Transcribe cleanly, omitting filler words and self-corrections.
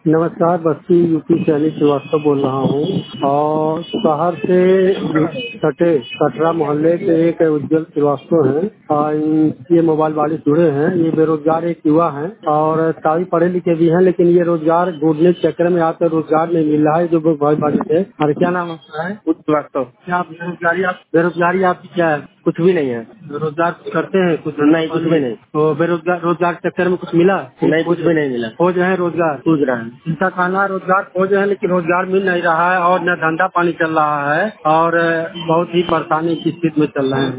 नमस्कार, बस्ती यूपी से अनिल श्रीवास्तव बोल रहा हूँ और शहर से सटे कटरा मोहल्ले के एक उज्जवल श्रीवास्तव हैं और ये मोबाइल वाले जुड़े हैं। ये बेरोजगार एक युवा हैं और काफी पढ़े लिखे भी हैं, लेकिन ये रोजगार ढूंढने के चक्कर में आकर रोजगार नहीं मिल रहा है। जो मोबाइल वाले थे, अरे क्या नाम आपका है? श्रीवास्तव। क्या आप बेरोजगारी आपकी क्या है? कुछ भी नहीं है। रोजगार कुछ करते हैं? कुछ नहीं, कुछ भी नहीं। तो रोजगार के चक्कर में कुछ मिला नहीं? कुछ भी नहीं मिला। खोज रहे हैं रोजगार, खोज रहे हैं। इनका कहना है रोजगार खोज रहे हैं, लेकिन रोजगार मिल नहीं रहा है और न धंधा पानी चल रहा है और बहुत ही परेशानी की स्थिति में चल रहे हैं।